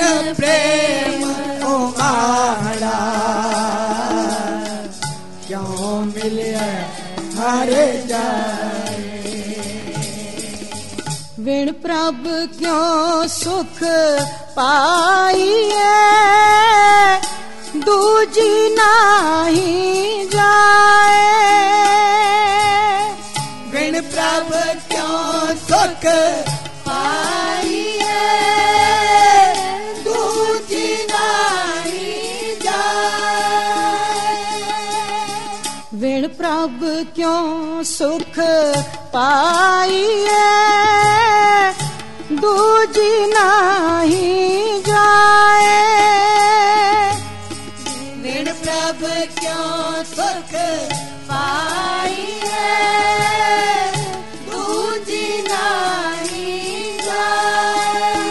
प्रेम उमाड़ा क्यों मिले हर जाए। विण प्रभ क्यों सुख पाइए दूजी नाही जाए। विण प्रभ क्यों सुख पाइए दूजी नाही जाए। विण प्रभ क्यों सुख पाइए दूजी नाही जाए। विण प्रभ क्यों सुख पाइए दूजी नाही जाए।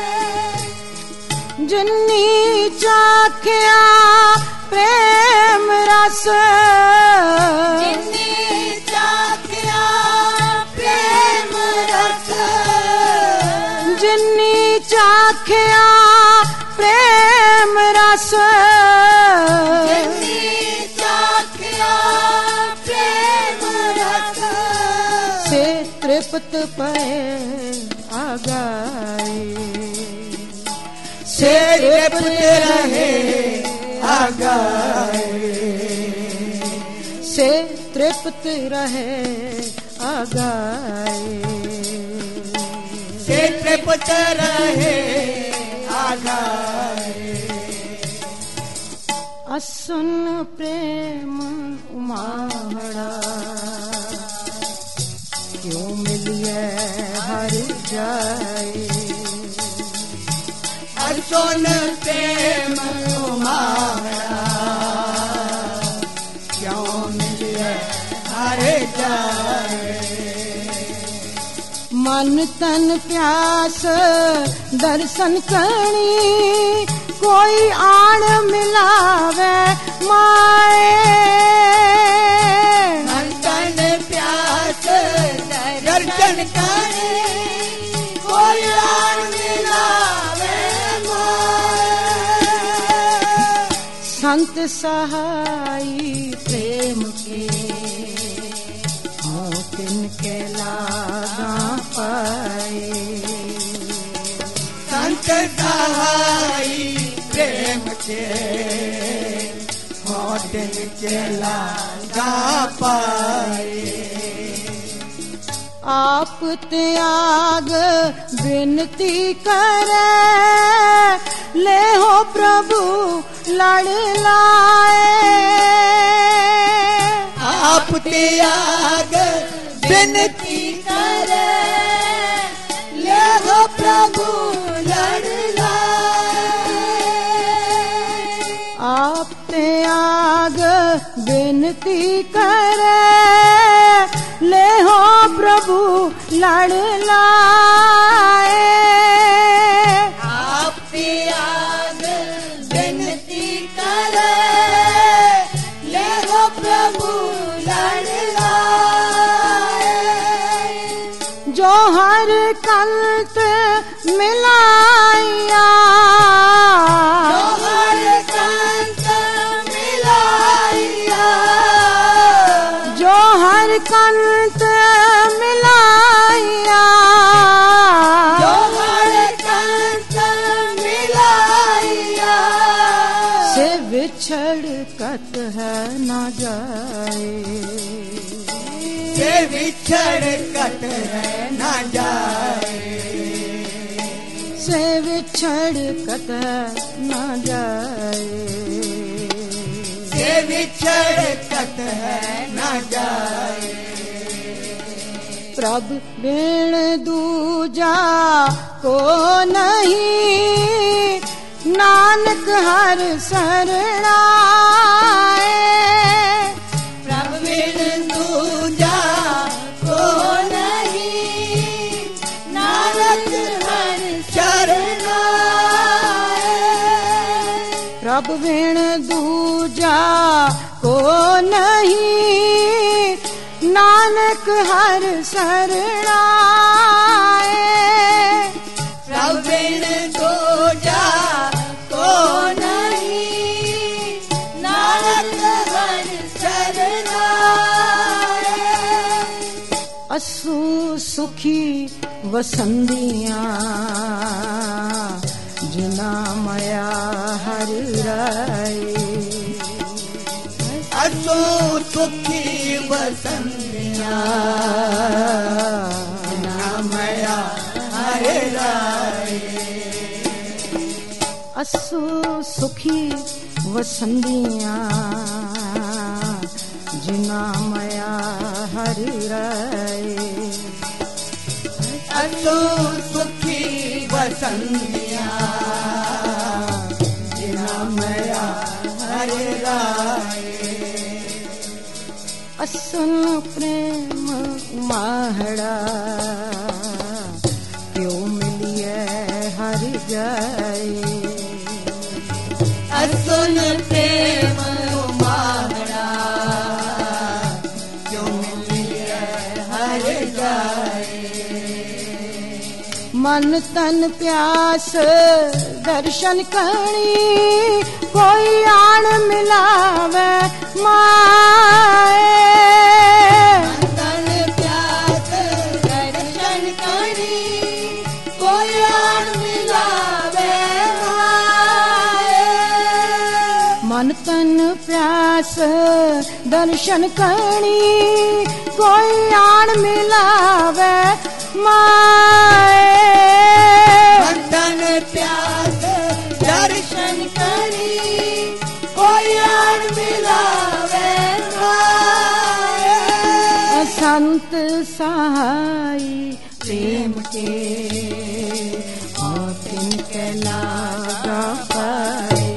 जिन्नी चाखिया प्रेम रस जिन्नी चाखिया प्रेम रस जिन्नी चाखिया प्रेम रस जिन्नी चाखिया प्रेम रस से तृप्त पे आगाए। से तृप्त रहे आगाए। से तृप्त रहे आगाए। से तृप्त रहे आगाए। असुन प्रेम उमाड़ा क्यों मिलिए हर जाए। असुन प्रेम उमाड़ा क्यों मिलिए हर जाए। मन तन प्यास दर्शन करनी कोई आण मिलावे माए। मन तन प्यास दर्शन करे कोई आण मिलावे माए। संत सहाई प्रेम के हों तिनके लागा पाए। संत सहाई प्रेम के होटन के लागा पाए। आप त्याग विनती करे ले हो प्रभु लड़ लाए। आप त्याग विनती करे ले हो प्रभु लड़ लाए। आप त्याग विनती करे ले हो प्रभु लड़ लाए। आप त्याग विनती करे ले हो प्रभु लड़ लाए। जो हर कंत मिलाया जो हर कंत मिलाया। जो हर कंत मिलाया। जो हर कंत मिलाया। से बिछड़ कत है न जाए। से बिछड़ कत है न जाए। से बिछड़ कत है न जाए। से बिछड़ कत है न जाए। प्रभु बिन दूजा को नहीं नानक हर शरणाए। प्रभु बिन दूजा को नहीं नानक हर शरणाए। प्रभु बिन दूजा को नहीं नानक हर शरणाए। प्रभु बिन दूजा सुखी वसंदियां जिना मया हरि राय असो सुखी वसंदियां जिना मया हरि राय असो सुखी वसंदियां जिना मया हरि राय असो सुखी वसंदियां जिना मया हरि राय असन प्रेम माहड़ा क्यों मिलिए हरि जाए असुन प्रेम माहड़ा क्यों मिलिए हरि जाए मन तन प्यास दर्शन करनी कोई आन मिलावे माए तन प्यास दर्शन करनी कोई आन मिलावे माए मन तन प्यास दर्शन करनी कोई आन मिलावे माए तन प्यास दर्शन करी कोई आन मिलावे माए संत सहाय प्रेम के तिनके लागा पाए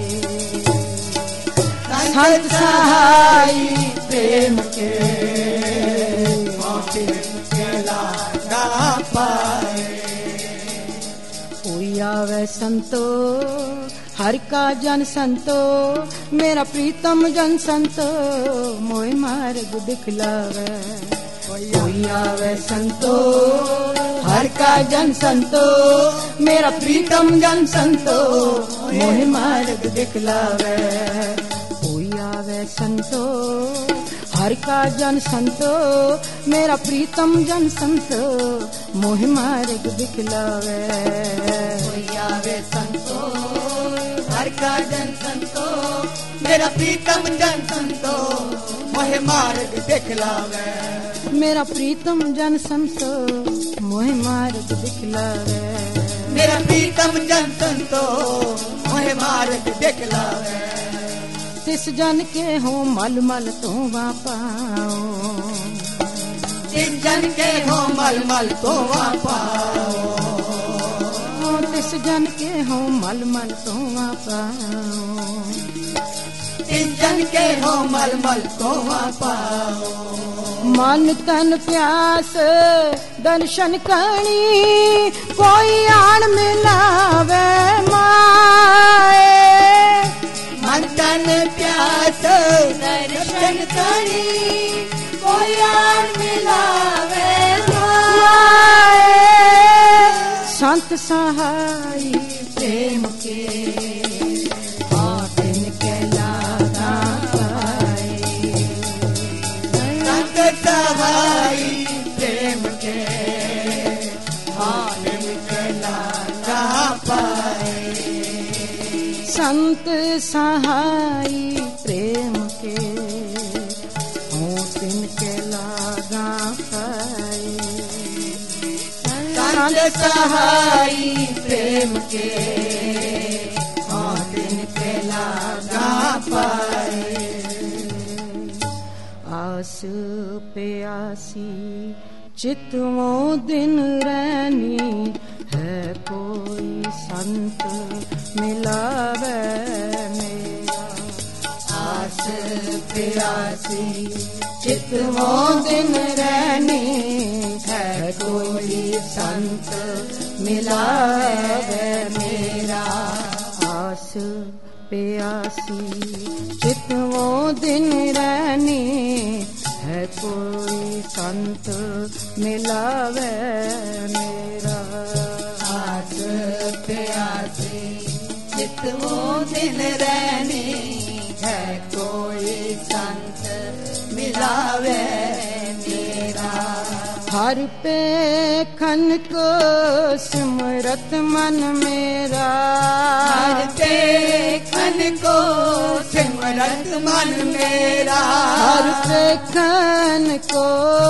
संत सहाय प्रेम के तिनके लागा पाए कोई आवे संतो हर का जन संतो मेरा प्रीतम जन संतो मोह मार्ग दिखलावे कोई आवे संतो हर का जन संतो मेरा प्रीतम जन संतो मोह मार्ग दिखलावे कोई आवे संतो हर का जन संतो मेरा प्रीतम जन संतो मोह मार्ग दिखलावे कोई आवे संतो हर का जन संतो मेरा प्रीतम जन संतो मोह मार्ग दिखलावे मेरा प्रीतम जन संतो मोह मार्ग दिखलावे मेरा प्रीतम जन संतो मोह मार्ग दिखलावे तिस जन के हो मल मल तो पाओ तिस जन के हो मल मल तो पाओ तिस जन के हो मल मल तो पाओ तिस जन के हो मल मल तो पाओ मन तन प्यास दर्शन करनी कोई आन मिलावे माए मन तन प्यास दर्शन करी कोई आन मिलावे माए संत सहाय प्रेम के तिनके लागा पाए संत सहाय प्रेम के तिनके लागा पाए संत सहाय प्रेम के हो तिनके लागा पाए संत सहाय प्रेम के हो तिनके लागा पाए आस प्यासी चितवों दिन रहनी है कोई संत मिलावे मेरा आस प्यासी चितवों दिन रहनी है कोई संत मिलावे मेरा आस प्यासी चितवों दिन रहनी है कोई संत मिलावे मेरा आस प्यासी चितवों दिन रहनी है कोई संत मिलावे मेरा हर पे खन को सिमरत मन मेरा, हर पे खन को सिमरत मन मेरा, हर पे खन को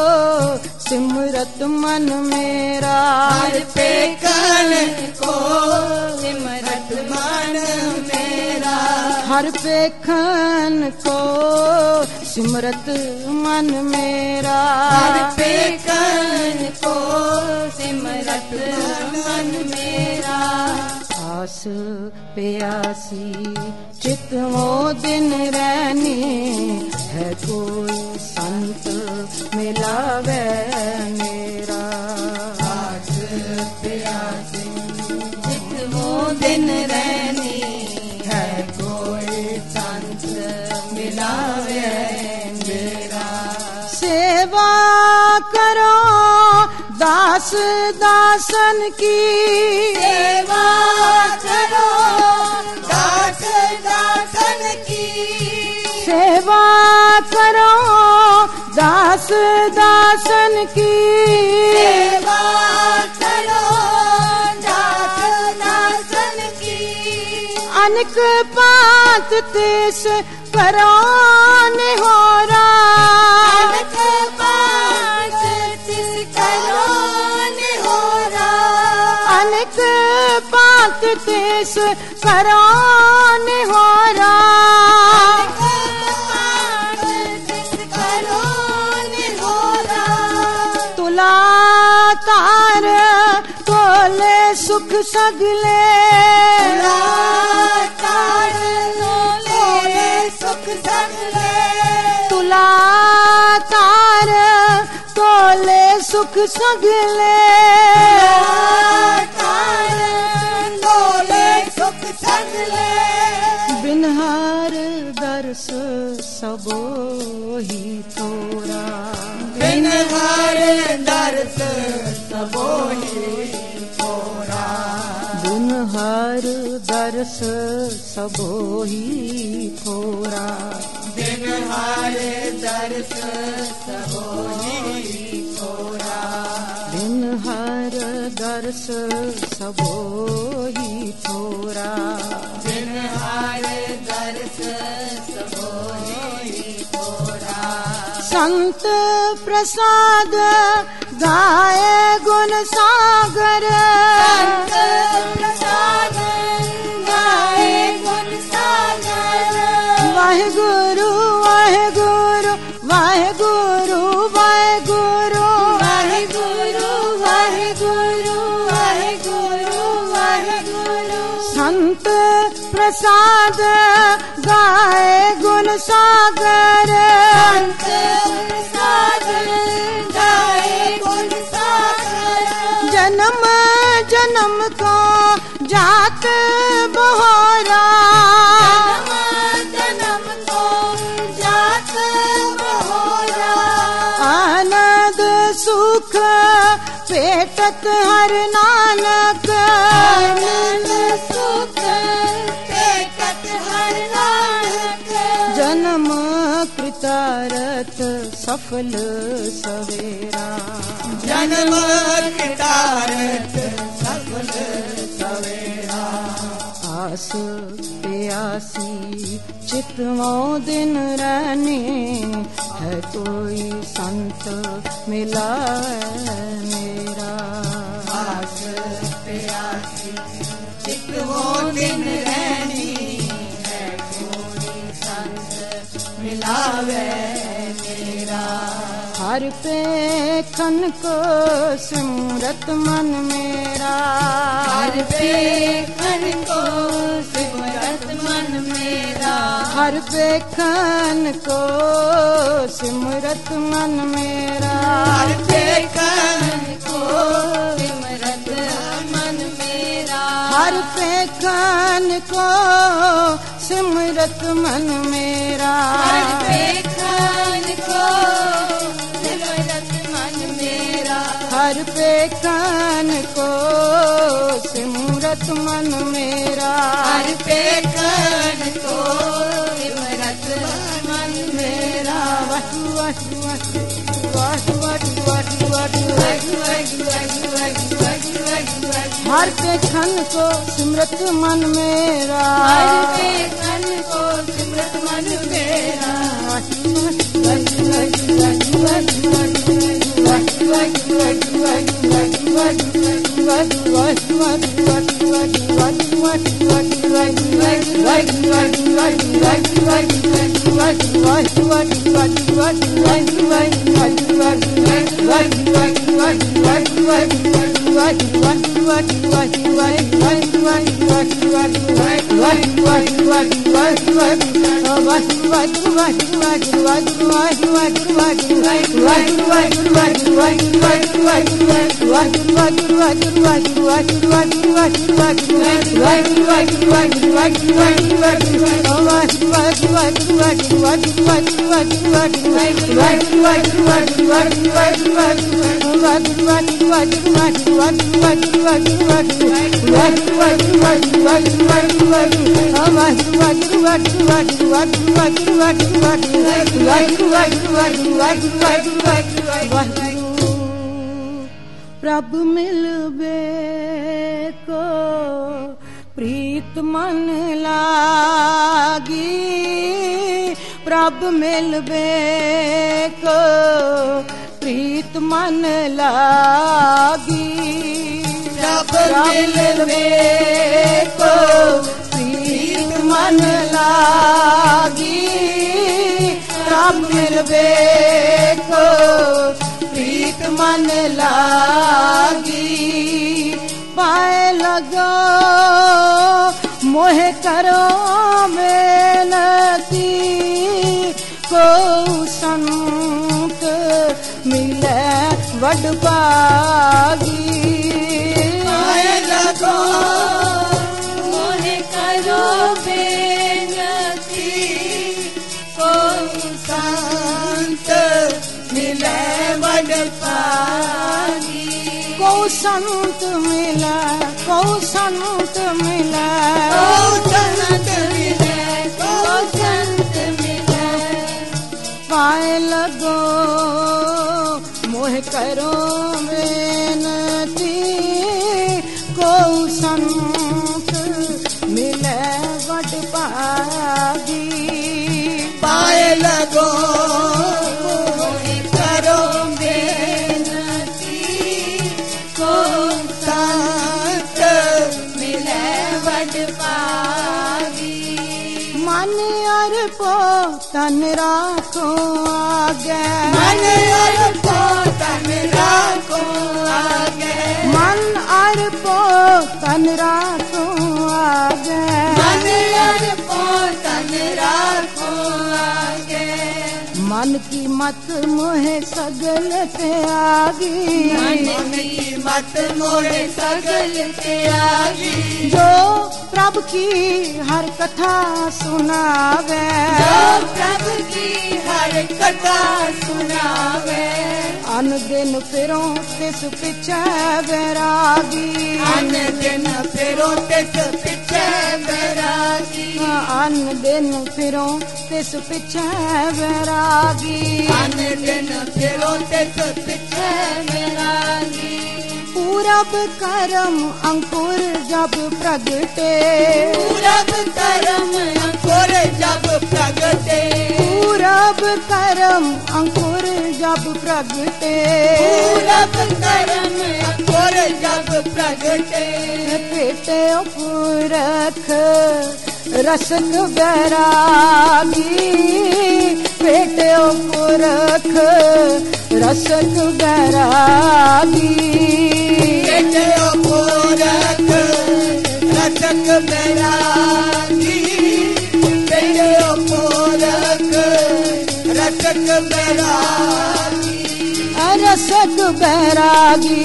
सिमरत मन मेरा, हर पे खन को सिमरत मन मेरा, हर पे खन को सिमरत मन मेरा, हर पे खन को सिमरत मन मेरा। आस प्यासी चित वो दिन रहनी है, कोई संत मिलावे मेरा। आस प्यासी चित वो दिन रहनी है, कोई संत मिलावे मेरा। सेवा करो दास दासन की, सेवा करो दास दासन की, सेवा करो दास दासन की, सेवा करो दास दासन की। अनक पात तिस करो निहोरा, अनक पात तिस करो निहोरा, अनक पात तिस करो निहोरा। तुला तार तोले सुख सगले, तार तोले सुख सगले, तुला तार तोले सुख सगले, तार तोले सुख सगले। बिन हर दर्श सबो ही थोरा, बिन हर दर्श सबो ही थोरा, बिन हर दर्श सबो ही थोरा, बिन हर दर्श सबो ही थोरा, बिन हर दर्श सबो ही थोरा। बिन हर दर्श सबो ही थोरा। संत प्रसाद गाए गुण सागर, संत प्रसाद गाए गुण सागर, वाहेगुरु वाहेगुरु वाहेगुरु वाहेगुरु, वाहेगुरु वाहेगुरु वाहेगुरु वाहेगुरु। संत प्रसाद गाए गुण सागर, संत प्रसाद गाए गुण सागर, जन्म जन्म को जात बहोरा, जन्म को जात बहोरा, आनंद सुख पेटत हर नानक, आनंद सुख पेटत हर नानक, जन्म कृतारथ सफल सवेरा, जन्म कृतारथ सफल सवेरा। आस प्यासी चितवो दिन रहने है, कोई संत मिला मेरा। आस प्यासी चितवो दिन रहनी है, कोई संत मिलावे मेरा। हर पे खन को सिमरत मन मेरा, हर पे खन को सिमरत मन मेरा, हर पे खन को सिमरत मन मेरा, हर पे खन को सिमरत मन मेरा, हर पे खन को सिमरत मन मेरा, हर पे खन को सिमरत मन मेरा, हर पे खन को सिमरत मन मेरा, हर पे खन को सिमरत मन मेरा। वाह वाह वाह वाह वाह वाह वाह। हर के खन को सिमरत मन मेरा, हर के खन को सिमरत मन मेरा। प्रभु मिलबे को प्रीत मन लागी, प्रभु मिलबे को प्रीत मन लागी, प्रभु मिलबे को प्रीत मन लागी, प्रभु मिलबे को प्रीत मन लागी। पाए लगो मोह करो मेनती, को संत मिले वड पागी। पाए लगो मोह करो बेनती, को संत मिले वड पागी। को संत मिला, को संत मिला, को संत मिले, को संत मिले। पाए लगो मोह करो बेनती, को संत मिले वड पागी। पाए लगो मोह करो बेनती, को संत मिले वड पागी। मन अर्पो तन राखो आगे, मन अर्पो तन राखो आगे, मन अर्पो तन राखो आगे, मन अर्पो तन राखो आगे। मन की मत मोहे सगल त्यागी, मन की मत मोहे सगल त्यागी। जो प्रभु की हर कथा सुनावे, जो प्रभु की हर कथा सुनावे। अन दिन फिरों तिस पिछे बैरागी, अन दिन फिरों तिस पिछे बैरागी। अन दिन फिरों तिस पिछे बैरागी, अन दिन फिरों तिस पिछे बैरागी। पूरब करम अंकुर जब प्रगटे, पूरब करम अंकुर जब प्रगटे, पूरब करम अंकुर जब प्रगटे, पूरब करम अंकुर जब प्रगटे। पेटे पुरख रसक बैरागी, पेटे पुरख रसक बैरागी, पेटे पुरख रसक बैरागी, पेटे पुरख रसक बैरागी। रसक बैरागी,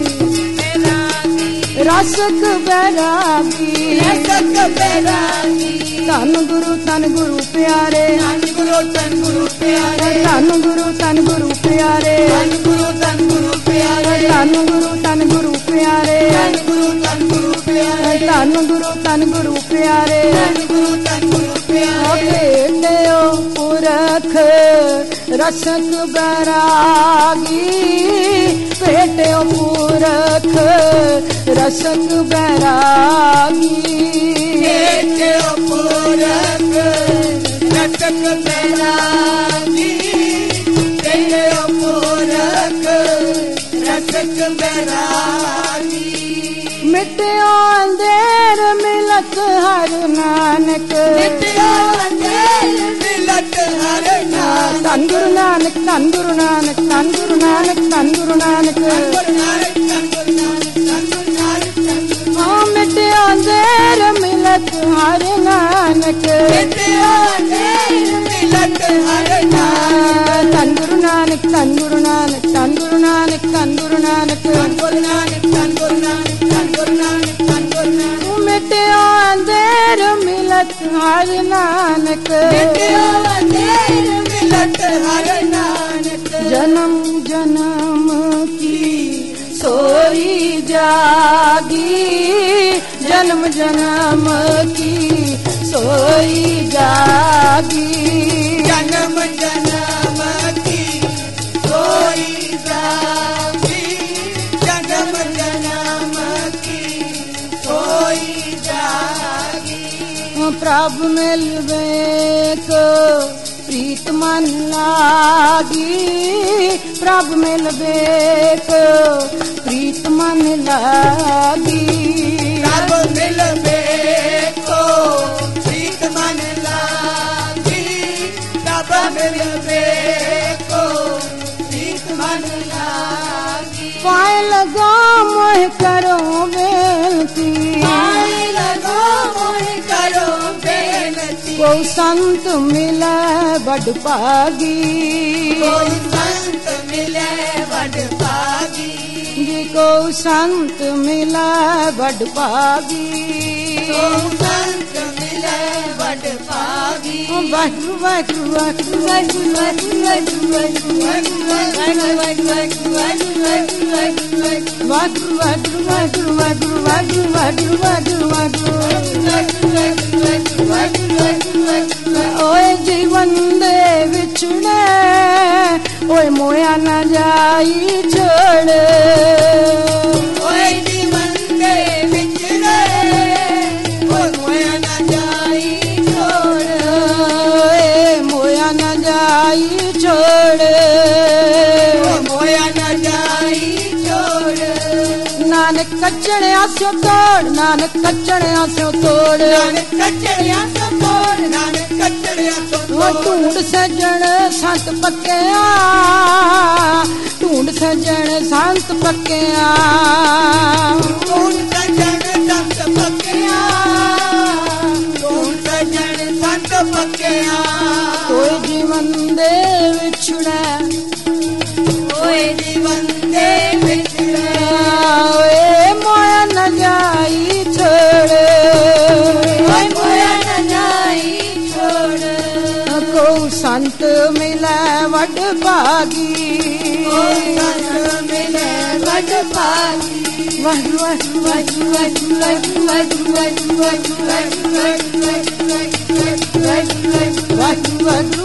रसक बैरागी, रसक बैरागी। धन गुरु प्यारे, धन गुरु प्यारे, धन गुरु प्यारे, धन गुरु प्यारे, धन गुरु प्यारे, धन गुरु प्यारे, धन गुरु प्यारे, धन गुरु प्यारे। देओ पुरख रसक बैरागी, भेटो पुरख रसक बैरागी भेटो पुरख रसक बैरागी भेटो पुरख रसक बैरागी मिट्यो अंधेर मिलत हर नानक मिट्यो अंधेर मिलत हर नानक धन गुरु नानक धन गुरु नानक धन गुरु नानक धन गुरु नानक हाँ मिट्यो अंधेर मिलत हर नानक मिट्यो अंधेर मिलत हर नानक धन गुरु नानक धन गुरु नानक धन गुरु नानक धन गुरु नानक धन गुरु नानक धन गुरु नानक धन गुरु नानक धन गुरु नानक मिट्यो अंधेर मिलत हर नानक मिट्यो अंधेर मिलत हर नानक जन्म जन्म की सोई जागी जन्म जन्म की सोई जागी जन्म जन्म की सोई जागी जन्म जन्म की सोई जागी प्रभु मिलवे को प्रीत मन लागी प्रभु मिलवे को प्रीत मन लागी प्रभु मिलवे को प्रीत मन लागी प्रभु मिलवे को प्रीत मन लागी पाए लगा मोह करो बेनती पाए लगो मोह करो बेनती को संत मिले बड़ पागी कोई संत मिले बड़ पागी जी को संत मिले बड़ पागी को संत मिले बड़ पागी वाहिगुरु वाहिगुरु वाहिगुरु वाहिगुरु वाहिगुरु वाहिगुरु वाहिगुरु वाहिगुरु वाहिगुरु वाहिगुरु वाहिगुरु ओए जीवन दे विछड़े ओए मोया न जाई छोड़ ओए जीवन दे विचरे ओए मोया न जाई छोड़ ओए मोया न जाई छोड़ ओए मोया न जाई छोड़ नानक कचड़े आस्यो तोड़ नानक कचड़े आस्यो तोड़ नानक कचड़िया सो तोड़ नानक कचड़िया सो वो ढूंढ सजन संत पक्या ढूंढ सजन संत पक्या ढूंढ सजन संत पक्या ढूंढ सजन संत पक्या कोई जीवन दे विछड़ा ओए जीवन दे विचरे ओए मोया न जाई छोड़ ओए मोया न जाई छोड़ को संत मिले वड भागी कोई संत मिले बड़ पागी वाहिगुरु वाहिगुरु वाहिगुरु वाहिगुरु वाहिगुरु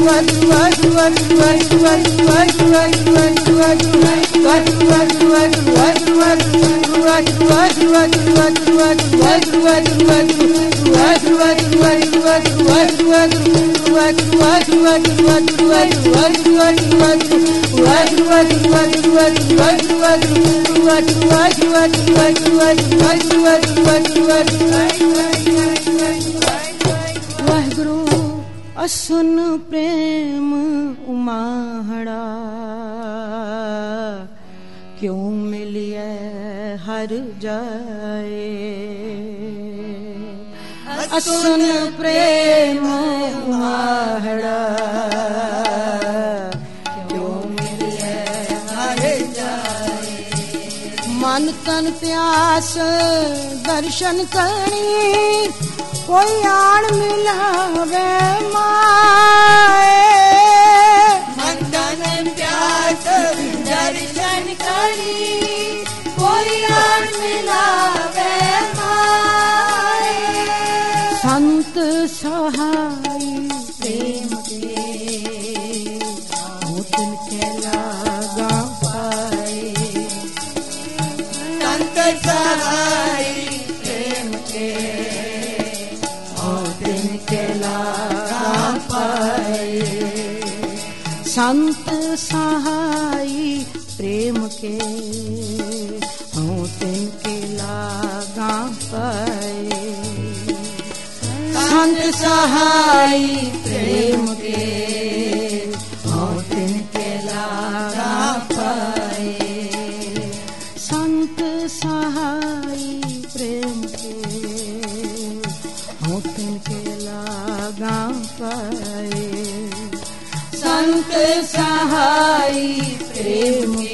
वाहिगुरु असुन प्रेम उमाहड़ा क्यों मिलिए हर जाए असुन प्रेम उमाहड़ा क्यों मिलिए हर जाए मन तन प्यास दर्शन करनी कोई आण मिलावे माए मन तन प्यास दर्शन करी कोई आण मिलावे माए संत सहाय प्रेम के होतन के लागा पाए संत सहाय प्रेम के संत सहाय प्रेम के हों तिनके लागा पाए संत सहाय प्रेम के हों तिनके लागा पाए संत सहाय प्रेम के हों तिनके लागा पाए संत सहाय प्रेम